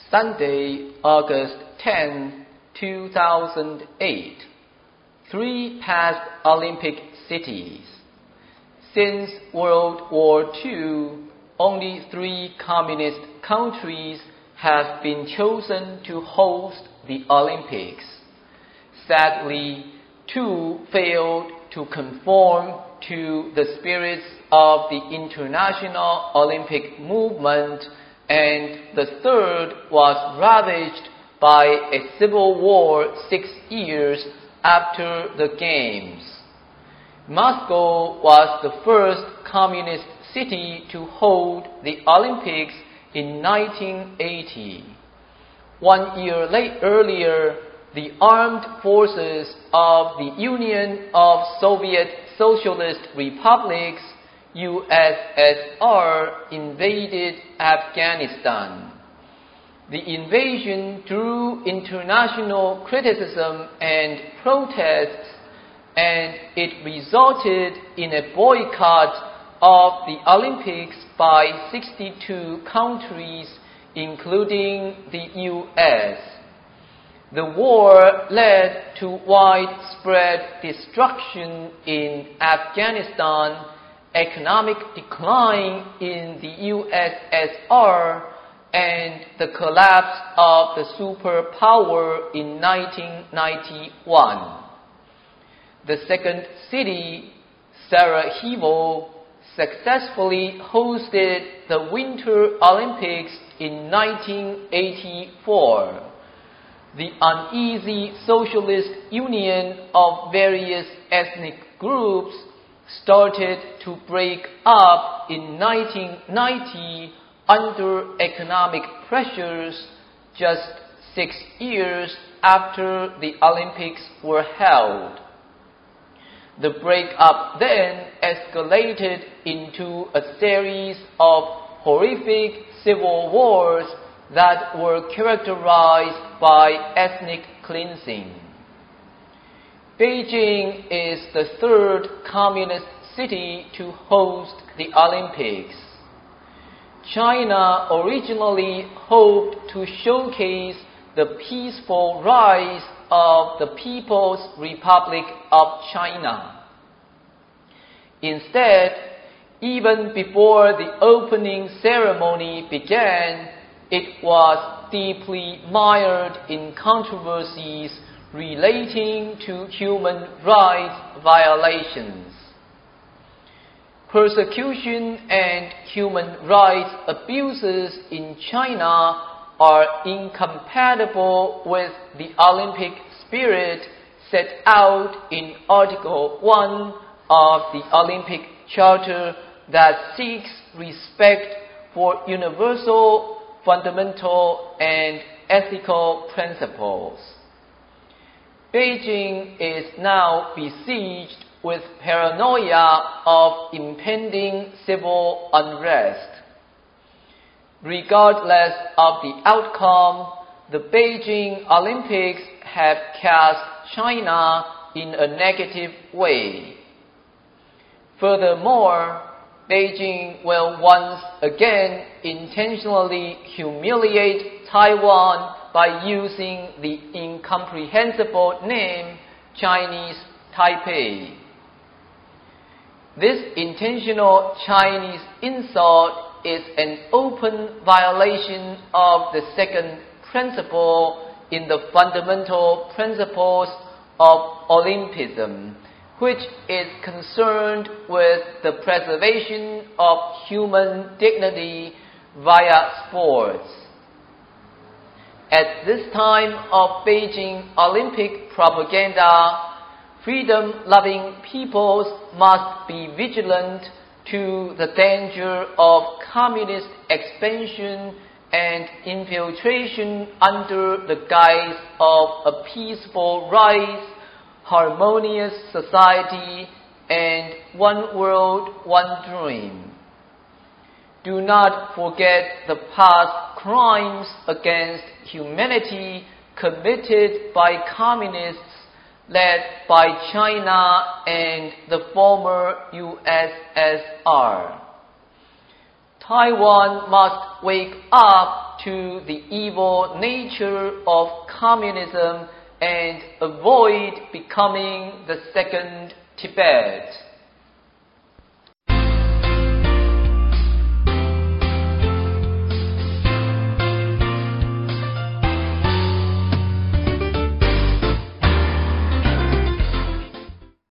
Sunday, August 10, 2008. 3 past Olympic cities. Since World War II, only 3 communist countries have been chosen to host the Olympics. Sadly, 2 failed to conform to the spirits of the international Olympic movement, and the 3rd was ravaged by a civil war 6 years after the Games. Moscow was the first communist city to hold the Olympics in 1980. 1 year earlier, the armed forces of the Union of Soviet Socialist Republics, USSR, invaded Afghanistan. The invasion drew international criticism and protests, and it resulted in a boycott of the Olympics by 62 countries, including the US. The war led to widespread destruction in Afghanistan, economic decline in the USSR, and the collapse of the superpower in 1991. The second city, Sarajevo, successfully hosted the Winter Olympics in 1984. The uneasy socialist union of various ethnic groups started to break up in 1990 under economic pressures, just 6 years after the Olympics were held. The breakup then escalated into a series of horrific civil wars that were characterized by ethnic cleansing. Beijing is the 3rd communist city to host the Olympics. China originally hoped to showcase the peaceful rise of the People's Republic of China. Instead, even before the opening ceremony began, it was deeply mired in controversies relating to human rights violations. Persecution and human rights abuses in China are incompatible with the Olympic spirit set out in Article 1 of the Olympic Charter that seeks respect for universal, fundamental, and ethical principles. Beijing is now besieged with paranoia of impending civil unrest. Regardless of the outcome, the Beijing Olympics have cast China in a negative way. Furthermore, Beijing will once again intentionally humiliate Taiwan by using the incomprehensible name Chinese Taipei. This intentional Chinese insult is an open violation of the second principle in the fundamental principles of Olympism, which is concerned with the preservation of human dignity via sports. At this time of Beijing Olympic propaganda, freedom-loving peoples must be vigilant to the danger of communist expansion and infiltration under the guise of a peaceful rise, harmonious society, and one world, one dream. Do not forget the past crimes against humanity committed by communists led by China and the former USSR. Taiwan must wake up to the evil nature of communism and avoid becoming the second Tibet.